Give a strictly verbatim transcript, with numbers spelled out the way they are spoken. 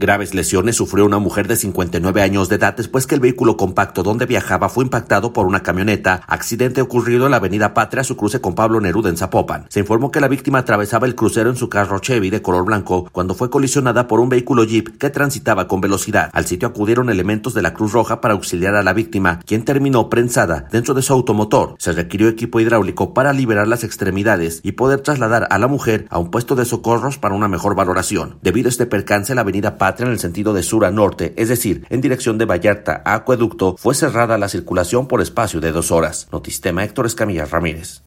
Graves lesiones sufrió una mujer de cincuenta y nueve años de edad después que el vehículo compacto donde viajaba fue impactado por una camioneta, accidente ocurrido en la avenida Patria a su cruce con Pablo Neruda en Zapopan. Se informó que la víctima atravesaba el crucero en su carro Chevy de color blanco cuando fue colisionada por un vehículo Jeep que transitaba con velocidad. Al sitio acudieron elementos de la Cruz Roja para auxiliar a la víctima, quien terminó prensada dentro de su automotor. Se requirió equipo hidráulico para liberar las extremidades y poder trasladar a la mujer a un puesto de socorros para una mejor valoración. Debido a este percance, la avenida Patria en el sentido de sur a norte, es decir, en dirección de Vallarta a Acueducto, fue cerrada la circulación por espacio de dos horas. Notistema, Héctor Escamilla Ramírez.